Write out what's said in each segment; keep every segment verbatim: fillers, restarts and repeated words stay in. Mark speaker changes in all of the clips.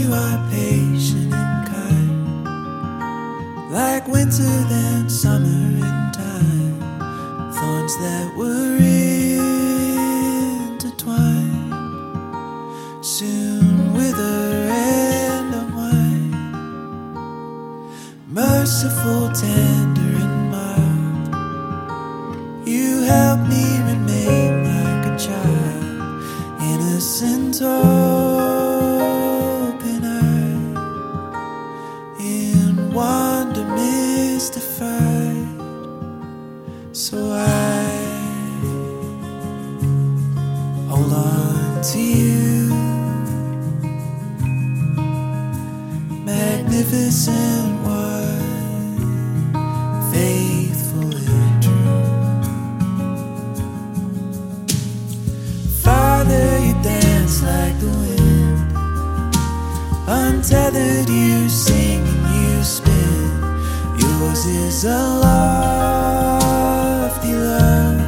Speaker 1: you are patient and kind, like winter then summer in time, thorns that were intertwined soon wither and unwind. Merciful, tender and mild, you help me remain like a child, innocent, open-eyed, in wonder mystified. So I hold on to you, magnificent one, faithful and true. Father, you dance like the wind, untethered you sing and you spin. Yours is a lofty love,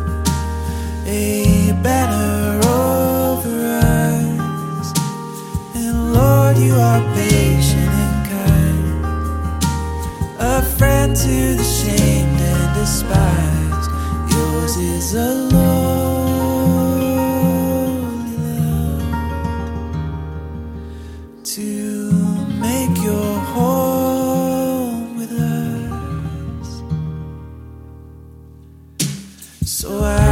Speaker 1: a banner over us. And Lord, you are patient and kind, a friend to the shamed and despised. Yours is a lowly love, to make your home with us. So I